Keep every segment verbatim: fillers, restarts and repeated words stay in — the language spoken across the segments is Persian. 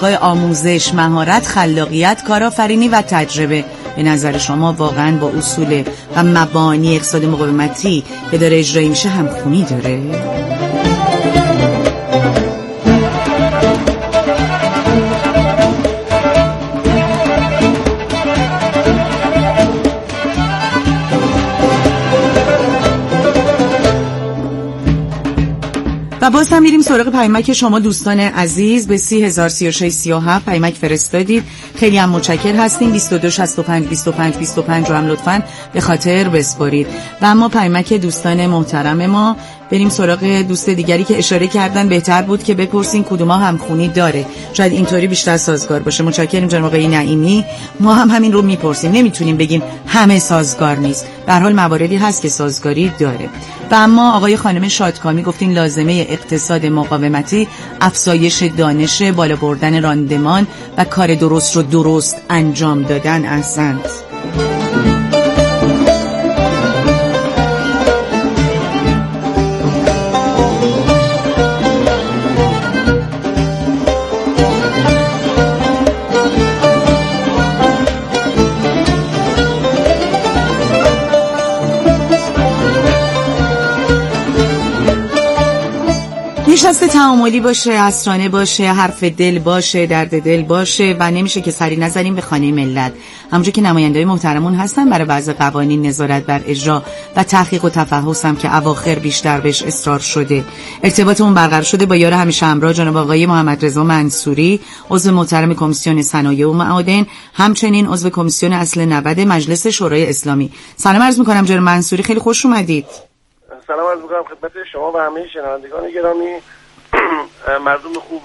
آموزش، مهارت، خلاقیت، کارآفرینی و تجربه. به نظر شما واقعا با اصول و مبانی اقتصاد مقاومتی که داره اجرایی میشه همخونی داره؟ و باز هم میریم سراغ پیامک شما دوستان عزیز. به سی هزار سی و شش سی و هفت پیامک فرستادید، خیلی هم متشکر هستیم. بیست و دو شصت و پنج بیست و پنج بیست و پنج رو هم لطفاً به خاطر بسپارید. و اما پیامک دوستان محترم ما، بریم سراغ دوست دیگری که اشاره کردن بهتر بود که بپرسین کدوما همخونی داره، شاید اینطوری بیشتر سازگار باشه. متشکرم جناب آقای نعیمی. ما هم همین رو میپرسیم، نمیتونیم بگیم همه سازگار نیست، به هر حال مواردی هست که سازگاری داره. و اما آقای خانم شادکامی گفتین لازمه اقتصاد مقاومتی افزایش دانش، بالا بردن راندمان و کار درست رو درست انجام دادن. احسنت. نشست تعاملی باشه، عصرانه باشه، حرف دل باشه، درد دل باشه و نمیشه که سری نزنیم به خانه ملت. همونجور که نماینده‌های محترمون هستن برای بعضی قوانین نظارت بر اجرا و تحقیق و تفحص هم که اواخر بیشتر بهش اصرار شده. ارتباطمون برقرار شده با یار همیشه همراه جناب آقای محمد رضا منصوری، عضو محترم کمیسیون صنایع و معادن، همچنین عضو کمیسیون اصل نود مجلس شورای اسلامی. سلام عرض می‌کنم جناب منصوری، خیلی خوش اومدید. سلام عرض می‌کنم خدمت شما و همه شنوندگان گرامی. مردم خوب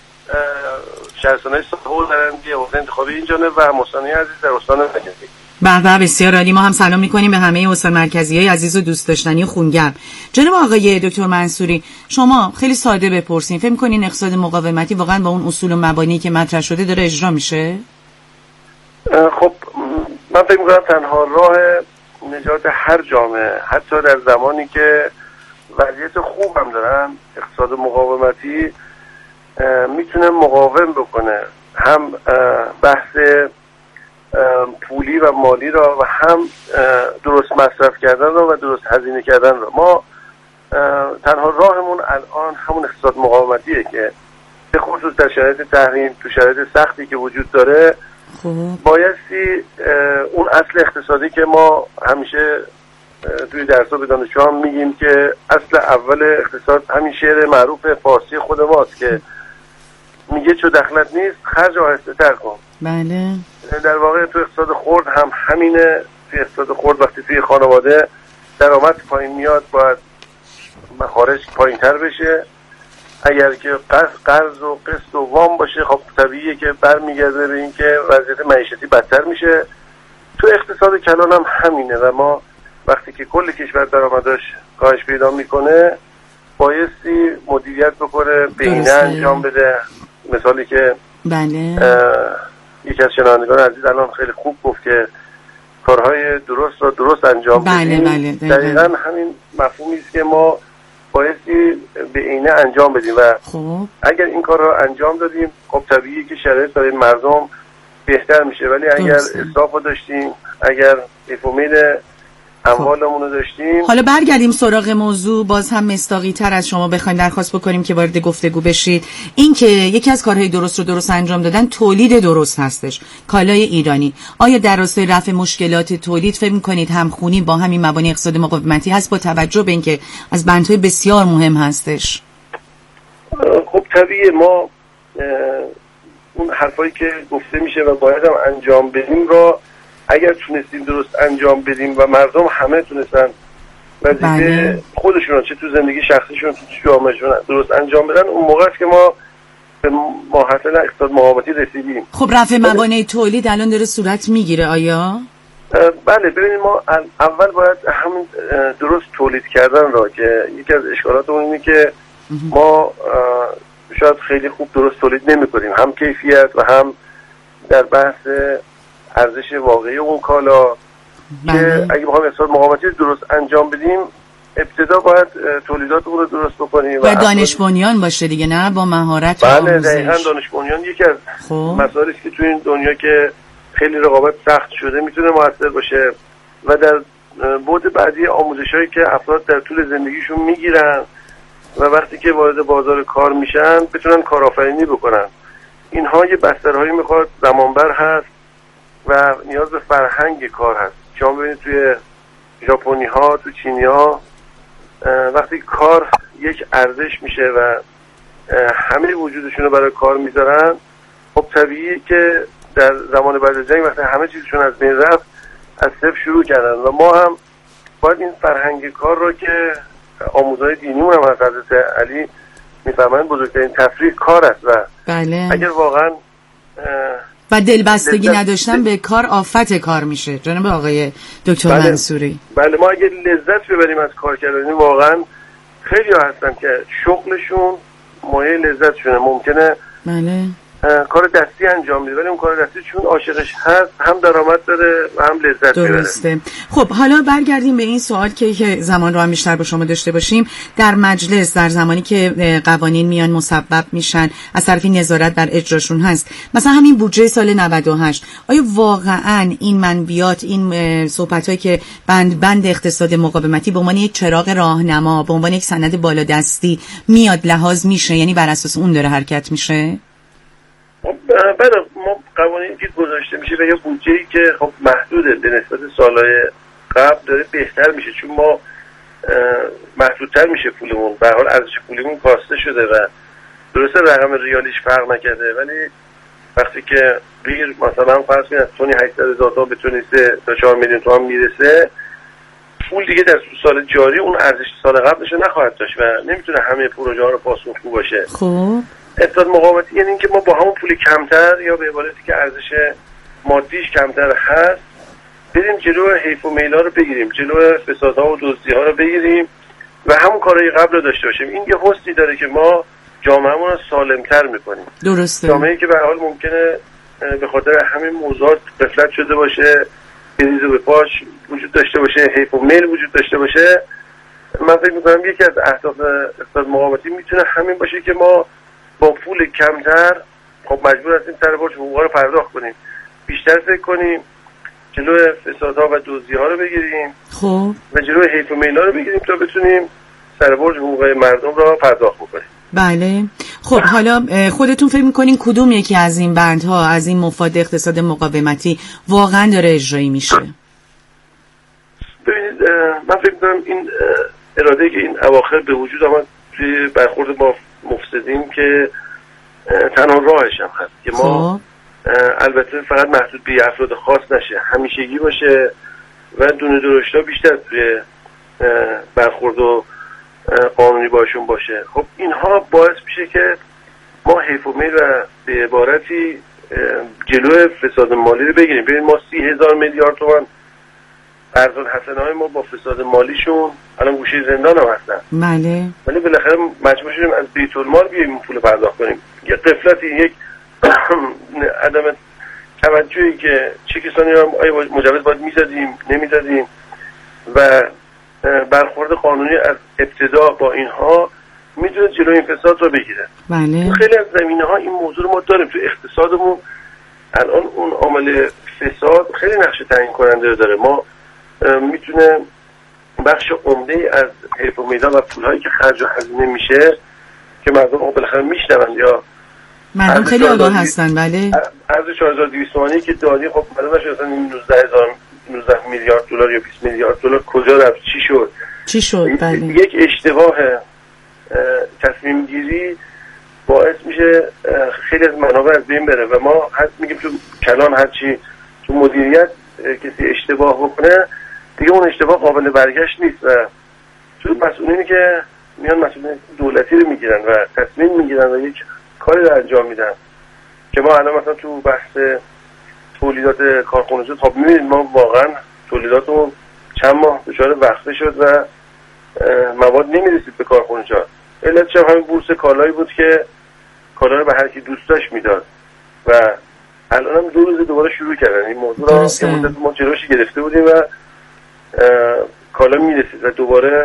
شهرستان‌های ساحل درندی حوزه انتخابی این جانب و مستانی عزیز در استان مرکزی. به به بسیار عالی. ما هم سلام می‌کنیم به همه استان مرکزی‌های عزیز و دوست داشتنی و خونگرم. جناب آقای دکتر منصوری، شما خیلی ساده بپرسین، فکر می‌کنین اقتصاد مقاومتی واقعا با اون اصول و مبانی که مطرح شده داره اجرا میشه؟ خب من فکر می‌کنم تنها راه نجات هر جامعه، حتی در زمانی که وضعیت خوب هم دارن، اقتصاد مقاومتی میتونه مقاوم بکنه هم بحث پولی و مالی را و هم درست مصرف کردن را و درست هزینه کردن را. ما تنها راهمون الان همون اقتصاد مقاومتیه که به خصوص در شرایط تحریم، تو شرایط سختی که وجود داره، بایستی اون اصل اقتصادی که ما همیشه توی درس‌ها به دانشجویان میگیم که اصل اول اقتصاد همین شعر معروف فارسی خود ماست که میگه چو دخلت نیست خرج آهسته تر کن. بله. در واقع تو اقتصاد خرد هم همینه. توی اقتصاد خرد وقتی توی خانواده درآمد پایین میاد باید مخارج پایین تر بشه. اگر که قرض و قسط و وام باشه خب طبیعیه که برمیگرده به این که وضعیت معیشتی بدتر میشه. تو اقتصاد کلان هم همینه و ما وقتی که کل کشور درآمدش کاهش پیدا میکنه بایستی مدیریت بکنه، بهینه انجام بده. مثالی که بله یکی از شنوندگان عزیز الان خیلی خوب گفت که کارهای درست را درست انجام بله بدیم. بله دقیقاً همین مفهومی است که ما بایستی بهینه انجام بدیم و خوب. اگر این کار را انجام دادیم خب طبیعیه که شرایط برای مردم بهتر میشه. ولی اگر اسراف رو داشتیم، اگر افومید اموالمون رو داشتیم. حالا برگردیم سراغ موضوع، باز هم مصداقی تر از شما بخوایم درخواست بکنیم که وارد گفتگو بشید. این که یکی از کارهای درست رو درست انجام دادن تولید درست هستش، کالای ایرانی. آیا در راستای رفع مشکلات تولید فکر می‌کنید همخونی با همین مبانی اقتصاد مقاومتی هست با توجه به اینکه از بندهای بسیار مهم هستش؟ خب طبیعیه ما اون حرفایی که گفته میشه و باید هم انجام بدیم را اگر تونستیم درست انجام بدیم و مردم همه تونستن وظیفه خودشون چه تو زندگی شخصیشون تو جامعهشون درست انجام بدن، اون موقع است که ما به ماحصل اقتصاد مقاومتی رسیدیم. خب رفع موانع تولید الان داره صورت میگیره آیا؟ بله ببینید ما اول باید همین درست تولید کردن را که یکی از اشکالاتمون اینه که ما شاید خیلی خوب درست تولید نمی‌کنیم، هم کیفیت و هم در بحث ارزش واقعی اون کالا. بله. که اگه بخوایم اقتصاد مقاومتی درست انجام بدیم ابتدا باید تولیداتمون رو درست بکنیم و دانش بنیان باشه دیگه، نه با مهارت. بله دقیقاً دانش بنیان یکی از مسائلی است که تو این دنیا که خیلی رقابت سخت شده میتونه موثر باشه و در بعد بعدی آموزشایی که افراد در طول زندگیشون میگیرن و وقتی که وارد بازار کار میشن بتونن کارآفرینی بکنن. اینها یه بسترهایی میخواد، زمانبر هست و نیاز به فرهنگ کار هست. شما ببینید توی ژاپنی ها، تو چینی ها وقتی کار یک ارزش میشه و همه وجودشون رو برای کار میذارن، خب طبیعیه که در زمان بعد از جنگ وقتی همه چیزشون از بین رفت از صفر شروع کردن و ما هم باید این فرهنگ کار رو که آموزهای دینیمون هم از حضرت علی میفهمن بزرگترین تفریح کار است و بله. اگر واقعا و دلبستگی نداشتن به کار آفت کار میشه جناب آقای دکتر بله. منصوری. بله ما اگر لذت ببریم از کار کردن، واقعا خیلی ها هستن که شغلشون مایه لذتشونه، ممکنه بله کار دستی انجام میده ولی اون کار دستی چون عاشقش هست هم درآمد داره و هم لذت میبره. درسته. خب حالا برگردیم به این سوال که که زمان رو هم بیشتر با شما داشته باشیم. در مجلس در زمانی که قوانین میان مسبب میشن از طرفی نظارت بر اجراشون هست، مثلا همین بودجه سال نود و هشت، آیا واقعا این منبیات، این صحبتایی که بند بند اقتصاد مقاومتی به عنوان یک چراغ راهنما، به عنوان یک سند بالادستی میاد لحاظ میشه، یعنی بر اساس اون داره حرکت میشه؟ بله ما قوانین که گذاشته میشه و یا بودجه‌ای که خب محدوده به نسبت سالهای قبل داره بهتر میشه چون ما محدودتر میشه پولمون، به هر حال ارزش پولمون کاسته شده و درسته رقم ریالیش فرق نکرده ولی وقتی که غیر مثلا فرض کنید از تونی هشتصد هزار تومان به تونی سه تا چهار میلیون تومان میرسه، پول دیگه در سال جاری اون ارزش سال قبلش نخواهد داشت و نمیتونه همه پروژه ها رو پاسخگو باشه. خب اقتصاد مقاومتی یعنی اینکه ما با همون پول کمتر یا به عبارتی که ارزش مادیش کمتر هست بریم جلو حیف و میلا رو بگیریم، جلو فسادها و دزدی‌ها رو بگیریم و همون کارهای قبل رو داشته باشیم. این یه حسنی داره که ما جامعه‌مون رو سالم‌تر می‌کنیم. درسته. جامعه‌ای که به هر حال ممکنه به خاطر همین موضوعات غفلت شده باشه، بریز و بپاش وجود داشته باشه، حیف و میل وجود داشته باشه، من فکر می‌کنم یکی از اهداف اقتصاد مقاومتی میتونه همین باشه که ما با پول کمتر خب مجبور هستیم سر برج حقوقا رو پرداخت کنیم، بیشتر فکر کنیم، جلوی فسادها و دزدی‌ها رو بگیریم خب و جلوی حیف و میلا رو بگیریم تا بتونیم سر برج حقوق مردم رو پرداخت بکنیم. بله. خب حالا خودتون فکر میکنین کدوم یکی از این بندها، از این مفاد اقتصاد مقاومتی واقعا داره اجرایی میشه؟ ببینید من فکر میکنم این اراده که این اواخر به وجود آمد توی برخورد با مفسدین که تنها راهش هم هست که ما خب. البته فقط محدود به افراد خاص نشه، همیشگی باشه و دونه درشتا بیشتر توی برخورد و قانونی باشون باشه. خب اینها باعث میشه که ما حیف و میل و به عبارتی جلوی فساد مالی رو بگیریم. ببین ما سی هزار میلیارد تومان قرض الحسنه های ما با فساد مالیشون الان گوشه زندان هم هستن. بله. ولی بالاخره مجبور شدیم از بیت المال بیایم پول پرداخت کنیم. یه غفلتی، یک عدم توجهی که چه کسانی رو آیا مجوز باید میزدیم نمیزدیم و برخورد قانونی از ابتدا با اینها میتونه جلوی این فساد رو بگیره. بله. خیلی از زمینه ها این موضوع رو ما داریم تو اقتصادمون. الان اون عامل فساد خیلی نقش تعیین کننده رو داره. ما میتونه بخش عمده از حیف و میدان و پولهایی که خرج و هزینه میشه که مردم بالاخره میشنوند یا مردم خیلی آگاه هستن. بله. ارز چهار هزار و دویست تومانی که دادی خب معلومه شد اصلا نوزده هزار نوزده میلیارد دلار یا بیست میلیارد دلار کجا رفت، چی شد چی شد بله. یک اشتباه تصمیم گیری باعث میشه خیلی از منابع از بین بره و ما حتی میگیم تو کلان هرچی تو مدیریت کسی اشتباه بکنه دیگه اون اشتباه قابل برگشت نیست و تو مسئولینی که میان مسئولین دولتی رو میگیرن و تصمیم میگیرن و یک کاری رو انجام میدن که ما الان مثلا تو بحث تولیدات کارخانجات خب میبینید ما واقعا تولیداتمون چند ماه دچار وقفه شد و مواد نمیرسید به کارخانجات. علتش هم همین بورس کالایی بود که کالا رو به هر کی دوست داشت میداد و الان هم دو روز دوباره شروع کردن این موضوع را که مدت ما جلوشی گرفته بودیم و کالا میرسید و دوباره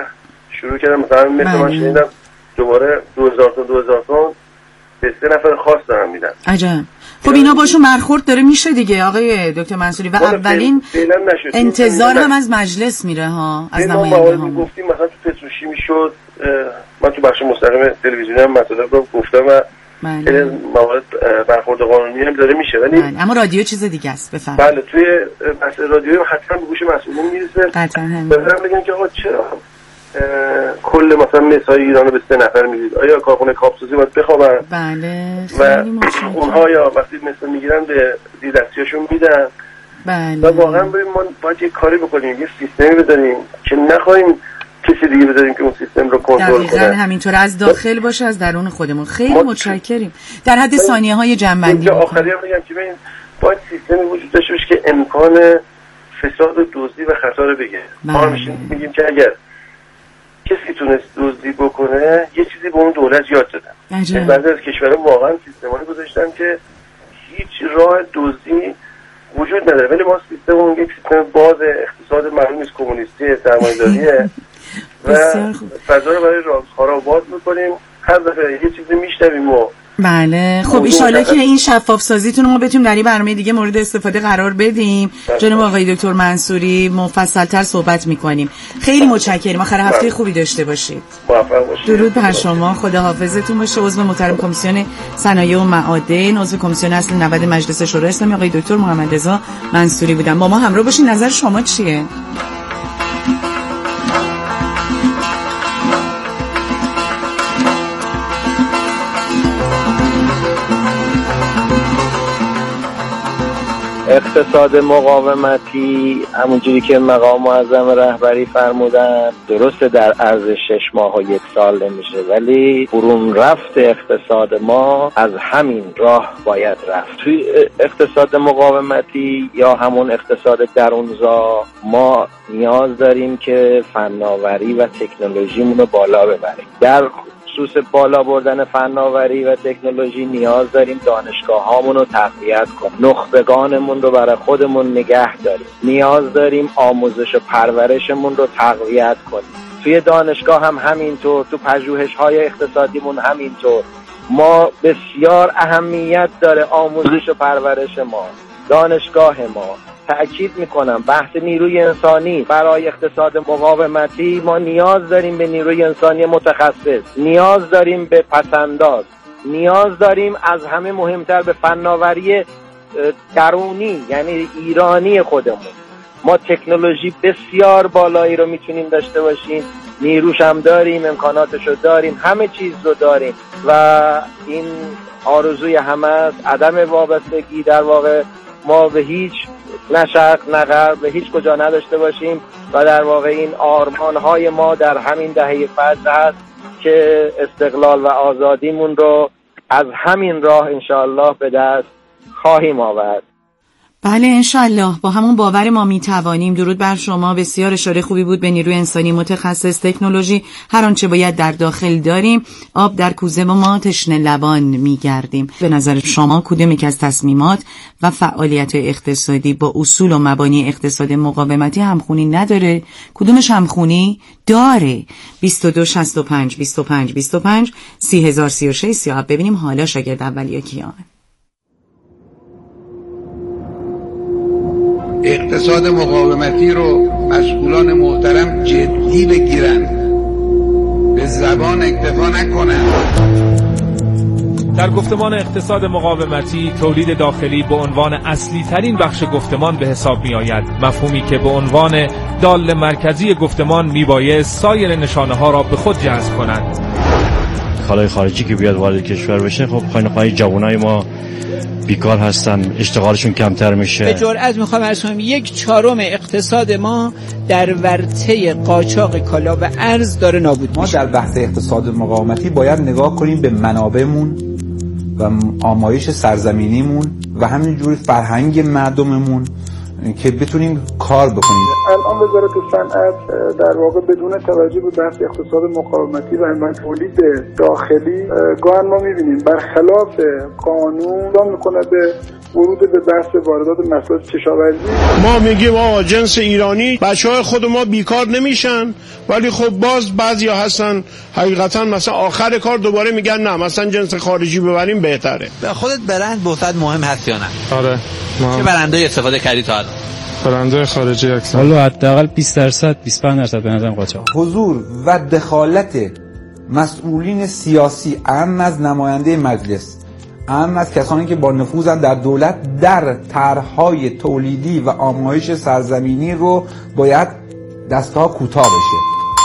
شروع کردن مثلا مثل من شنیدم دوباره دو هزار تا دو هزار تا به سه نفر خاص دارن میدن. عجب. خب اینا باشون برخورد داره میشه دیگه آقای دکتر منصوری و اولین انتظار هم از مجلس میره ها، از نماینده ها. گفتیم مثلا تو پتروشیمی شد، من تو بخش مستقیم تلویزیونی هم مطالب رو گفتم و بله. موارد برخورد قانونی هم داره میشه، ولی بله. اما رادیو چیز دیگه است. بفرمایید. بله توی بحث رادیو حتما به گوش مسئولین میرسه. قطعا همین. مثلا میگن که آقا چرا کل مثلا مسای ایرانو به سه نفر میدید؟ آیا کارخونه کاپسوزی باید بخوابن؟ بله. و اونها یا وقتی مثلا میگیرن به دیدستیاشون میدن. بله. و واقعا بریم ما باید یک کاری بکنیم، یه سیستمی بذاریم که نخواهیم کسی دیگه بذاریم که اون سیستم رو کنترل کنه. دقیقاً همینطور، از داخل باشه از درون خودمون. خیلی متشکریم. در حد ثانیه های جنبندی آخری هم میگم که ببین باید سیستمی وجود داشته باشه که امکان فساد و دزدی و خطا رو بگه. ما میشیم میگیم که اگر کسی تونست دزدی بکنه یه چیزی به اون دولت یاد دادن. بعضی از کشورها واقعا سیستمانی گذاشتن که هیچ راه دزدی وجود نداره، ولی ما سیستممون یک سیستم باز اقتصاد معلوم نیست، کمونیستی، سرمایه‌داریه و فضا رو برای رازخوارا رو باز می‌کنیم. هر دفعه یه چیزی میشنویم و بله. خب ان شاءالله که این شفاف سازیتون رو ما بتونیم در این برنامه دیگه مورد استفاده قرار بدیم. جناب آقای دکتر منصوری مفصل‌تر صحبت می‌کنیم. خیلی متشکرم. آخر هفته خوبی داشته باشید. موفق باشید. درود بر شما. خداحافظتون باشه. عضو محترم کمیسیون صنایع و معادن، عضو کمیسیون اصل نود مجلس شورای اسلامی آقای دکتر محمد رضا منصوری بودن. با ما همراه باشین. نظر شما چیه؟ اقتصاد مقاومتی همونجوری که مقام معظم رهبری فرمودن درسته در عرض شش ماه و یک سال نمیشه، ولی برون رفت اقتصاد ما از همین راه باید رفت. توی اقتصاد مقاومتی یا همون اقتصاد درونزا ما نیاز داریم که فناوری و تکنولوژیمون رو بالا ببریم. در خصوص بالا بردن فناوری و تکنولوژی نیاز داریم دانشگاه هامون رو تقویت کنیم، نخبگانمون رو برای خودمون نگه داریم، نیاز داریم آموزش و پرورشمون رو تقویت کنیم. توی دانشگاه هم همینطور، تو پژوهش های اقتصادیمون همینطور. ما بسیار اهمیت داره آموزش و پرورش ما، دانشگاه ما. تأکید میکنم بحث نیروی انسانی برای اقتصاد مقاومتی ما نیاز داریم به نیروی انسانی متخصص، نیاز داریم به پسنداز، نیاز داریم از همه مهمتر به فناوری درونی یعنی ایرانی خودمون. ما تکنولوژی بسیار بالایی رو میتونیم داشته باشیم، نیروش هم داریم، امکاناتش رو داریم، همه چیز رو داریم و این آرزوی همه است. عدم وابستگی در واقع ما به هیچ نه شرق نه غرب به هیچ کجا نداشته باشیم و در واقع این آرمان‌های ما در همین دهه فجر هست که استقلال و آزادیمون رو از همین راه انشاءالله به دست خواهیم آورد. بله انشالله با همون باور ما میتوانیم. درود بر شما. بسیار اشاره خوبی بود به نیروی انسانی متخصص، تکنولوژی، هر آنچه باید در داخل داریم. آب در کوزه ما تشنه لبان میگردیم. به نظر شما کدوم یک از تصمیمات و فعالیت اقتصادی با اصول و مبانی اقتصاد مقاومتی همخونی نداره؟ کدومش همخونی داره؟ بیست و دو شصت و پنج بیست و پنج بیست و پنج سی هزار سی و شش سی. ببینیم حالا شاگرد اولیه کیان. اقتصاد مقاومتی رو مسئولان محترم جدی بگیرن، به زبان اکتفا نکنن. در گفتمان اقتصاد مقاومتی تولید داخلی به عنوان اصلی ترین بخش گفتمان به حساب می آید، مفهومی که به عنوان دال مرکزی گفتمان می بایست سایر نشانه ها را به خود جذب کند. کالای خارجی که بیاد وارد کشور بشه، خب خواهی نخواهی جوانای ما بیکار هستن، اشتغالشون کمتر میشه. به جرئت میخوام عرض کنم یک چهارم اقتصاد ما در ورطه قاچاق کالا و ارز داره نابود میشه. ما در بحث اقتصاد مقاومتی باید نگاه کنیم به منابعمون و آمایش سرزمینیمون و همینجوری فرهنگ مردممون که بتونیم کار بکنیم. الان وزارت صنعت در واقع بدون توجه به بحث اقتصاد مقاومتی و تولید داخلی گاهن ما می‌بینیم برخلاف قانون اقدام می‌کنه به ورود به بحث واردات محصولات کشاورزی. ما میگیم آقا جنس ایرانی، بچهای خود ما بیکار نمیشن، ولی خب باز بعضیا هستن حقیقتا مثلا آخر کار دوباره میگن نه مثلا جنس خارجی ببریم بهتره. به خودت برند بهت مهم هست یا نه؟ آره مهم. چه برندایی استفاده کردی تا الان؟ برندهای خارجی اکثر. حالا حداقل بیست درصد بیست و پنج درصد به نظرم قاچاق. حضور و دخالت مسئولین سیاسی، اهم از نماینده مجلس، اهم از کسانی که با نفوذن در دولت، در طرح‌های تولیدی و آمایش سرزمینی رو باید دست‌ها کوتاه بشه.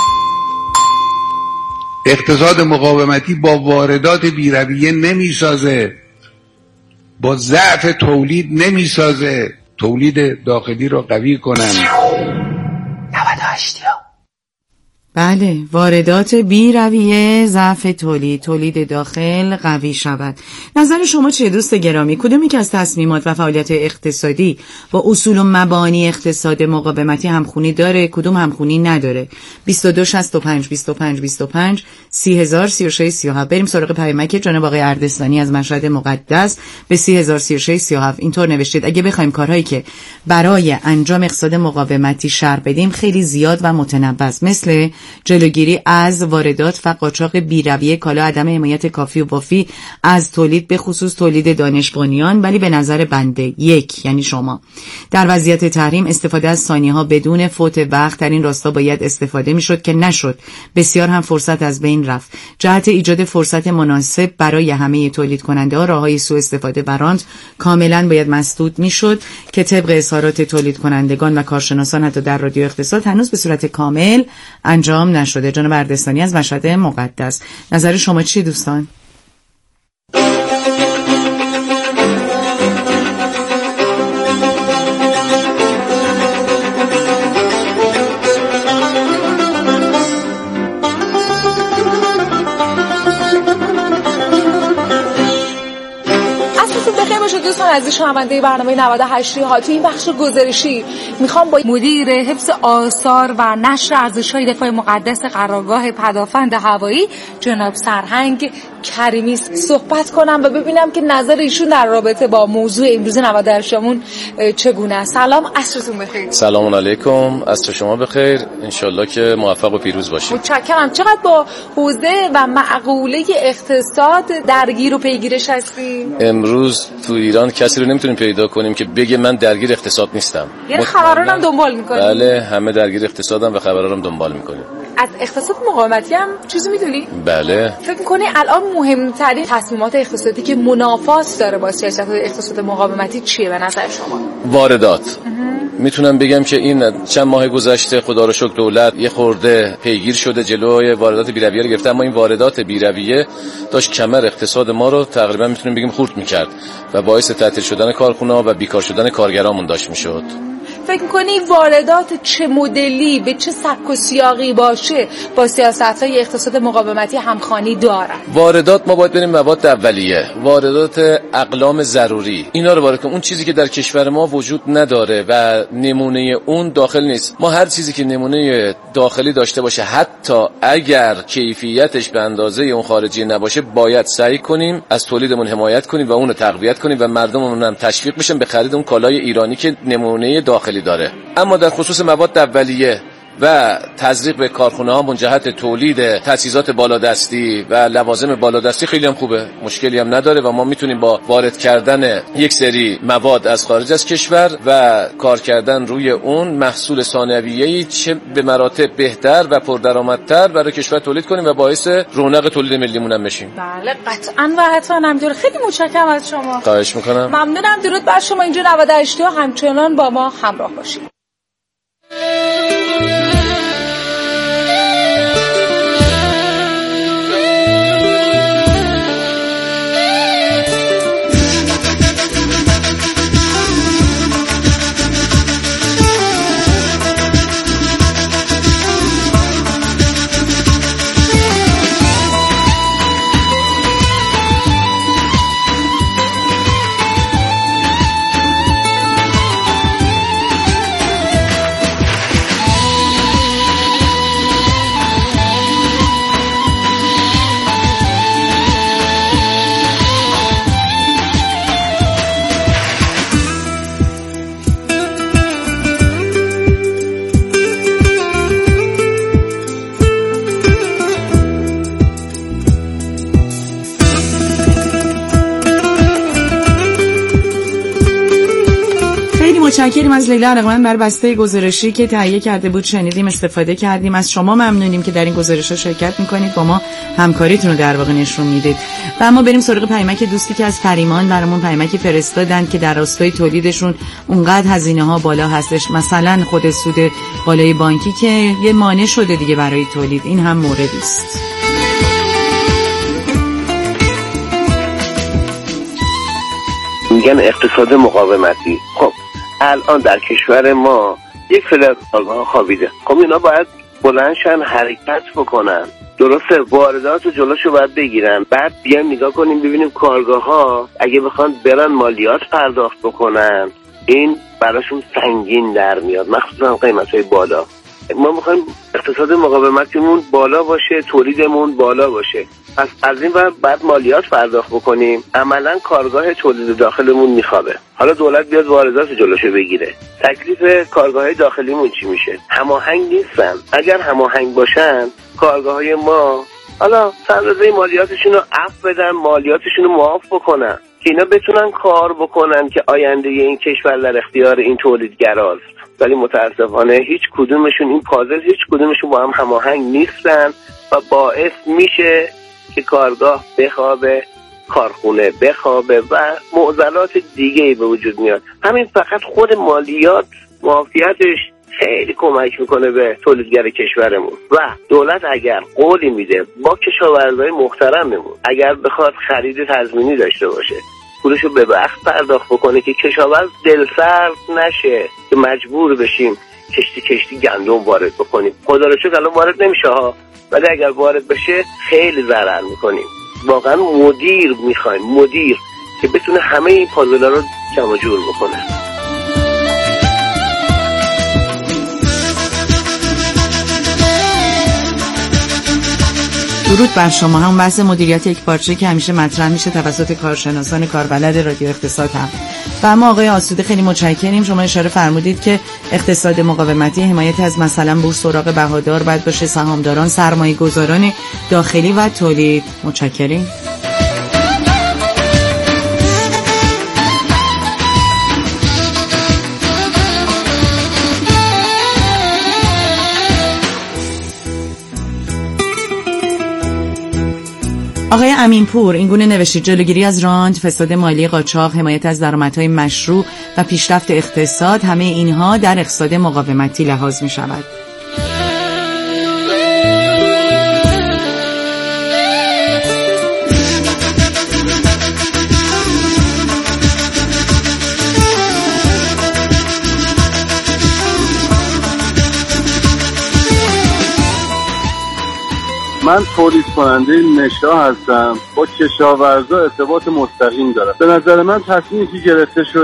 اقتصاد مقاومتی با واردات بی‌رویه نمیسازه، با ضعف تولید نمیسازه. تولید داخلی رو قوی کنن. نود و هشت بله، واردات بی رویه، ضعف تولید، تولید داخل قوی شود. نظر شما چیه دوست گرامی؟ کدومی که از تصمیمات و فعالیت اقتصادی با اصول و مبانی اقتصاد مقاومتی همخونی داره، کدوم همخونی نداره؟ بیست و دو شصت و پنج بیست و پنج بیست و پنج سی هزار سی و شش سی و هفت. بریم سراغ پیامک جناب آقای اردستانی از مشهد مقدس به سی هزار سی و شش سی و هفت. اینطور نوشتید: اگه بخوایم کارهایی که برای انجام اقتصاد مقاومتی شرح بدیم خیلی زیاد و متنوع است، مثل جلوگیری از واردات و قاچاق بی‌رویه کالا، عدم حمایت کافی و وافی از تولید به خصوص تولید دانش بنیان. ولی به نظر بنده یک، یعنی شما، در وضعیت تحریم استفاده از ثانیه‌ها بدون فوت وقت در این راستا باید استفاده میشد که نشد. بسیار هم فرصت از بین رفت. جهت ایجاد فرصت مناسب برای همه تولید کننده ها راههای سوء استفاده برانت کاملا باید مسدود میشد که طبق اظهارات تولید کنندگان و کارشناسان حتی در رادیو اقتصاد هنوز به صورت کامل انجام نشده. جناب اردستانی از مشهد مقدس، نظر شما چیه دوستان؟ دوستان عزیز شنونده برنامه نود و هشت ها، توی این بخش گزارشی میخوام با مدیر حفظ آثار و نشر ارزش‌های دفاع مقدس قرارگاه پدافند هوایی جناب سرهنگ کریمی صحبت کنم و ببینم که نظر ایشون در رابطه با موضوع امروز نود و هشت مون چگونه است. سلام، عصرتون بخیر. سلام علیکم، عصر شما بخیر، انشالله که موفق و پیروز باشید. متشکرم. چقدر با حوزه و معقوله اقتصاد درگیر و پیگیرش هستیم؟ امروز تو ایران کسی رو نمیتونیم پیدا کنیم که بگه من درگیر اقتصاد نیستم. یعنی خبران هم دنبال میکنیم؟ بله، همه درگیر اقتصادم و خبران هم دنبال میکنیم. از اقتصاد مقاومتی هم چیزی میدونی؟ بله. فکر میکنی الان مهمترین تصمیمات اقتصادی که منافات داره با سیاست اقتصاد مقاومتی چیه به نظر شما؟ واردات. میتونم بگم که این چند ماه گذشته خدا رو شکر دولت یه خورده پیگیر شده، جلوی واردات بی‌رویه رو گرفته، اما این واردات بی‌رویه داشت کمر اقتصاد ما رو تقریبا میتونیم بگیم خورد میکرد و باعث تعطیل شدن کارخونه‌ها و بیکار شدن کارگرامون داشت میشد. فکر می‌کنی واردات چه مدلی به چه سبک و سیاقی باشه با سیاست‌های اقتصاد مقاومتی همخوانی دارن؟ واردات ما باید بریم مواد اولیه، واردات اقلام ضروری، اینا رو وارد کنیم. اون چیزی که در کشور ما وجود نداره و نمونه اون داخل نیست. ما هر چیزی که نمونه داخلی داشته باشه، حتی اگر کیفیتش به اندازه اون خارجی نباشه، باید سعی کنیم از تولیدمون حمایت کنیم و اون رو تقویت کنیم و مردممون هم تشویق بشن به خرید اون کالای ایرانی که نمونه داخلی داره. اما در خصوص مواد اولیه و تزریق به کارخانه‌ها من جهت تولید تجهیزات بالادستی و لوازم بالادستی خیلی هم خوبه، مشکلی هم نداره و ما میتونیم با وارد کردن یک سری مواد از خارج از کشور و کار کردن روی اون محصول ثانویه‌ای چه به مراتب بهتر و پردرآمدتر برای کشور تولید کنیم و باعث رونق تولید ملیمون هم بشیم. بله قطعاً و حتما همینطور. خیلی متشکرم از شما. خواهش می‌کنم. ممنونم. درود بر شما. اینجا نود و هشت همچنان با ما همراه باشید. متشکریم از لیلا ارغوان بر بسته گزارشی که تهیه کرده بود، شنیدیم، استفاده کردیم. از شما ممنونیم که در این گزارش‌ها شرکت می‌کنید، با ما همکاریتون رو در واقع نشون میدید. و اما بریم سراغ پیامک دوستی که از فریمان برامون پیامکی فرستادن که در راستای تولیدشون اونقدر هزینه‌ها بالا هستش، مثلا خود سود بالای بانکی که یه مانع شده دیگه برای تولید. این هم موردی است. میگن اقتصاد مقاومتی. خب الان در کشور ما یک فلر کارگاه خوابیده. خب اینا باید بلندشن حرکت بکنن. درسته، واردات رو جلوشو باید بگیرن. بعد بیان نگاه کنیم ببینیم کارگاه ها اگه بخوان برن مالیات پرداخت بکنن، این براشون سنگین در میاد، مخصوصا قیمت‌های بالا. ما میخوایم اقتصاد مقاومتیمون بالا باشه، تولیدمون بالا باشه. پس از این بعد بعد مالیات پرداخت بکنیم. عملا کارگاه تولید داخلمون میخوابه. حالا دولت بیاد واردات جلوشو بگیره. تکلیف کارگاه‌های داخلیمون چی میشه؟ هماهنگ نیستن. اگر هماهنگ باشن کارگاه‌های ما حالا اندازه مالیاتشون رو عفو بدن، مالیاتشون رو معاف بکنن که اینا بتونن کار بکنن که آینده این کشور در اختیار این تولیدگراست. ولی متاسفانه هیچ کدومشون، این پازل هیچ کدومشون با هم هماهنگ نیستن و باعث میشه که کارگاه بخوابه، کارخونه بخوابه و معضلات دیگه‌ای به وجود میاد. همین فقط خود مالیات معافیتش خیلی کمک میکنه به تولیدگر کشورمون. و دولت اگر قولی میده با کشاورزای محترممون، اگر بخواد خرید تضمینی داشته باشه، پولشو به وقت پرداخت بکنه که کشاورز دلسرد نشه که مجبور بشیم کشتی کشتی گندم وارد بکنیم. خدا رو شکر الان وارد نمیشه ها، ولی اگر وارد بشه خیلی ضرر میکنیم. واقعا مدیر میخوایم، مدیر که بتونه همه این پازل‌ها رو جمع جور بکنه. درود بر شما. هم بحث مدیریت یک پارچه که همیشه مطرح میشه توسط کارشناسان کاربلد رادیو اقتصاد هم. و اما آقای آسوده خیلی متشکریم. شما اشاره فرمودید که اقتصاد مقاومتی حمایت از مثلا بورس، اوراق بهادار باید باشه، سهامداران، سرمایه گذاران داخلی و تولید. متشکریم. آقای امینپور این گونه نوشتید: جلوگیری از راند، فساد مالی، قاچاق، حمایت از درآمدهای مشروع و پیشرفت اقتصاد، همه اینها در اقتصاد مقاومتی لحاظ می شود. من تولید کننده نشا هستم، با کشاورزا ارتباط مستقیم دارم. به نظر من تصمیمی که گرفته شد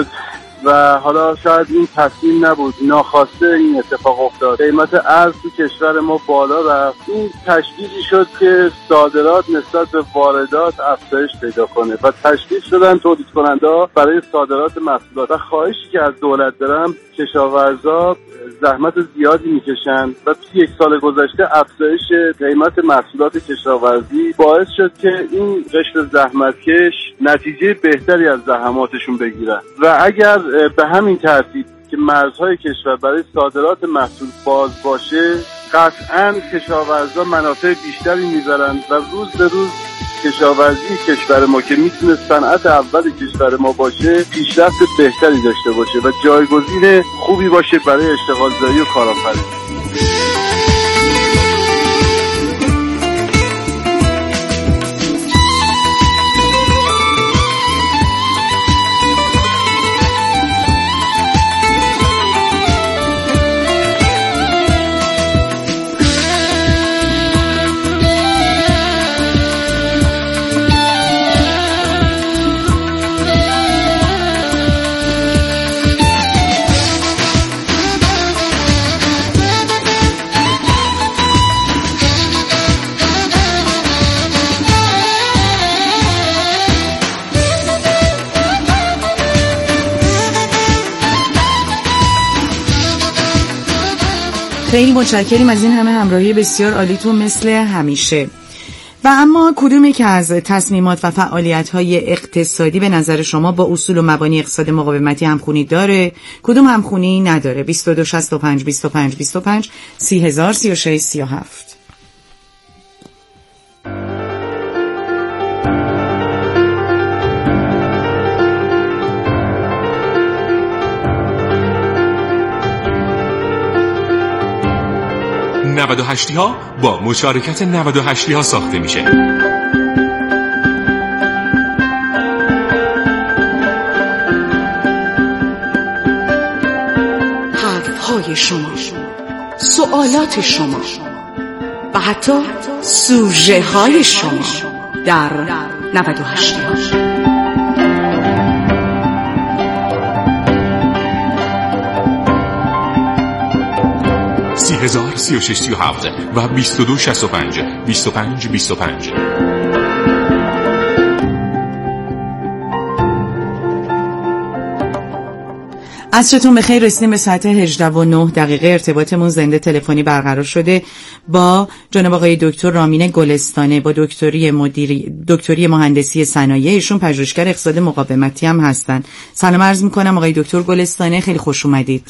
و حالا شاید این تصمیم نبود، ناخواسته این اتفاق افتاد، قیمت ارز تو کشور ما بالا رفت. این تشویقی شد که صادرات نسبت به واردات افزایش پیدا کنه و تشویق شدن تولید کننده برای صادرات محصولات. و خواهشی که از دولت دارم، کشاورزا زحمت زیادی میکشن و توی یک سال گذشته افزایش قیمت محصولات کشاورزی باعث شد که این قشر زحمتکش نتیجه بهتری از زحماتشون بگیرن. و اگر به همین ترتیب که مرزهای کشور برای صادرات محصول باز باشه، قطعاً کشاورزا منافع بیشتری میبرن و روز به روز کشاورزی کشور ما که میتونه صنعت اول کشور ما باشه، پیشرفت بهتری داشته باشه و جایگزین خوبی باشه برای اشتغال زایی و کارآفرینی. خیلی متشکریم از این همه همراهی بسیار عالیتون مثل همیشه. و اما کدومی که از تصمیمات و فعالیت‌های اقتصادی به نظر شما با اصول و مبانی اقتصاد مقاومتی همخونی داره، کدوم همخونی نداره؟ بیست و دو شصت و پنج بیست و پنج بیست و پنج سی هزار سی و شش سی و هفت. نود و هشت ها با مشارکت نود و هشت ها ساخته میشه. حرفهای شما، سوالات شما و حتی سوژه های شما در نود و هشت ها. سی هزار سی و شش سی و هفت و بیست و دو شصت و پنج بیست و پنج بیست و پنج. عصرتون بخیر. رسیدیم به ساعت هجده و نه دقیقه. ارتباطمون زنده تلفنی برقرار شده با جناب آقای دکتر رامین گلستانه با دکتری مدیری دکتری مهندسی صنایع. ایشون پژوهشگر اقتصاد مقاومتی هم هستن. سلام عرض می‌کنم آقای دکتر گلستانه، خیلی خوش اومدید.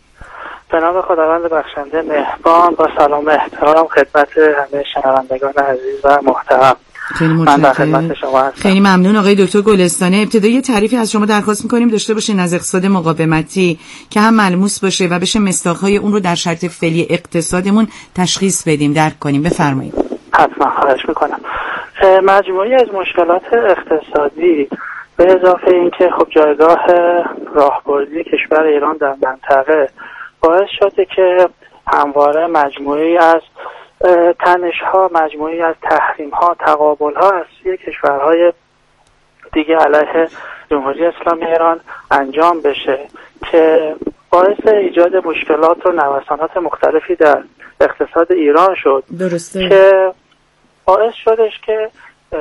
به نام خداوند بخشنده مهربان، با سلام و احترام خدمت همه شنوندگان عزیز و محترم. خیلی من در خدمت شما هستم. خیلی ممنون آقای دکتر گلستانه. ابتدایی یه تعریفی از شما درخواست می‌کنیم داشته باشین از اقتصاد مقاومتی که هم ملموس باشه و بشه مصداق‌های اون رو در شرط فعلی اقتصادمون تشخیص بدیم، درک کنیم. بفرمایید. حتما، خواهش می‌کنم. مجموعی از مشکلات اقتصادی به اضافه اینکه خب جایگاه راهبردی کشور ایران در منطقه باعث شده که همواره مجموعی از تنش‌ها، مجموعی از تحریم‌ها، تقابل‌ها از سوی کشورهای دیگه علیه جمهوری اسلامی ایران انجام بشه که باعث ایجاد مشکلات و نوسانات مختلفی در اقتصاد ایران شد. درسته. که باعث شدش که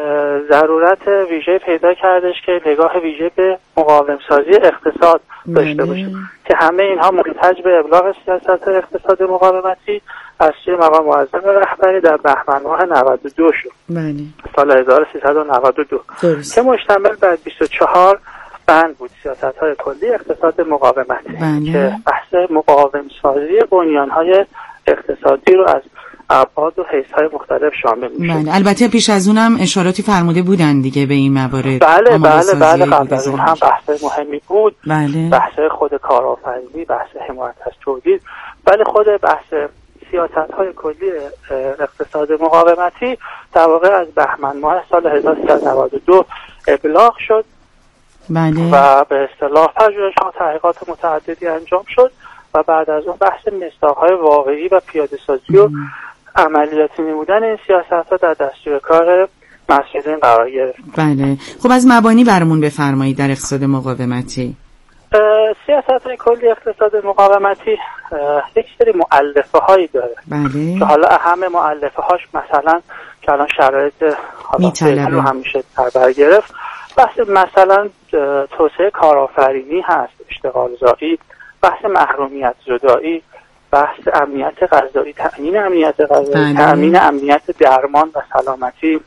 ضرورت ویژه پیدا کردش که نگاه ویژه به مقاوم سازی اقتصاد داشته باشیم که همه اینها منتج به ابلاغ سیاست اقتصاد مقاومتی از سوی مقام معظم رهبری در بهمن ماه نود و دو شد. بله. سال هزار و سیصد و نود و دو درست. که مشتمل بر بیست و چهار بند بود، سیاست‌های کلی اقتصاد مقاومتی. بله. که بحث مقاوم سازی بنیان‌های اقتصادی رو از ابعاد و حیث‌های مختلف شامل میشه. بله. البته پیش از اونم اشاراتی فرموده بودن دیگه به این موارد. بله بله بله قبل از اون هم بحث مهمی بود. بله. بحث خود کارآفرینی، بحث حمایت از تولید، ولی خود بحث سیاست‌های کلی اقتصاد مقاومتی در واقع از بهمن ماه سال هزار و سیصد و نود و دو ابلاغ شد. بله. و به اصطلاح پژوهش‌ها و تحقیقات متعددی انجام شد و بعد از اون بحث مصداق‌های واقعی و پیاده‌سازی و عملیاتی نمودن این سیاست‌ها در دستور کار مسئولین قرار گرفت. بله. خب از مبانی برامون بفرمایید در اقتصاد مقاومتی. سیاست‌های کلی اقتصاد مقاومتی یک سری مؤلفه هایی داره. بله. که حالا اهم مؤلفه هاش مثلا که الان شرایط حالا رو همیشه در بر گرفت، بحث مثلا توسعه کارآفرینی هست، اشتغال زایی، بحث محرومیت زدایی، بحث امنیت غذایی، تأمین امنیت غذایی، تأمین امنیت درمان و سلامتی.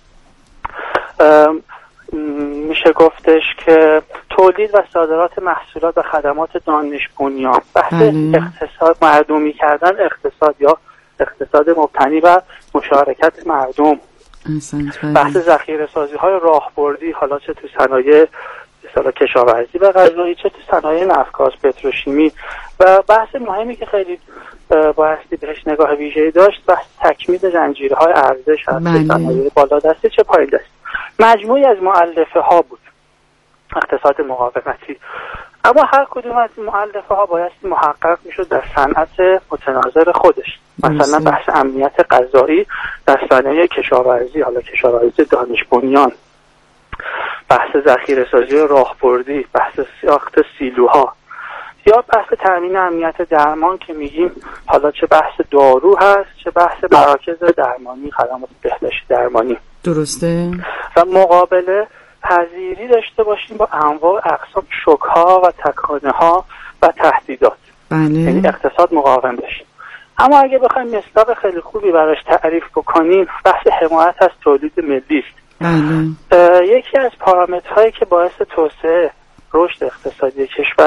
میشه گفتش که تولید و صادرات محصولات و خدمات دانش بنیان، بحث اقتصاد مردمی کردن اقتصاد یا اقتصاد مبتنی بر مشارکت مردم، بحث ذخیره سازی های راهبردی، حالا چه تو صنایع مثلا کشاورزی و غذایی چه تو صنایع نفت‌گاز پتروشیمی، و بحث مهمی که خیلی بایستی بهش نگاه ویژه‌ای داشت بحث تکمیل زنجیرهای ارزش هست، چه صنایع بالا دستی چه پایین دستی. مجموعی از مؤلفه ها بود اقتصاد مقاومتی، اما هر کدوم از این مؤلفه ها بایستی محقق میشد در صنعت متناظر خودش. مثلا بحث امنیت غذایی در صنایع کشاورزی، حالا کشاورزی دانش بنیان، بحث ذخیره سازی راهبردی، بحث ساخت سیلوها، یا بحث تامین امنیت درمان که میگیم حالا چه بحث دارو هست چه بحث مراکز درمانی، خدمات بهداشتی درمانی. درسته. و مقابله پذیری داشته باشیم با انواع اقسام شوک‌ها و تکانه‌ها و تهدیدات. بله. یعنی اقتصاد مقاوم بشیم. اما اگه بخوایم مصداق خیلی خوبی براش تعریف بکنیم، بحث حمایت از تولید ملی است. یکی از پارامترهایی که باعث توسعه رشد اقتصادی کشور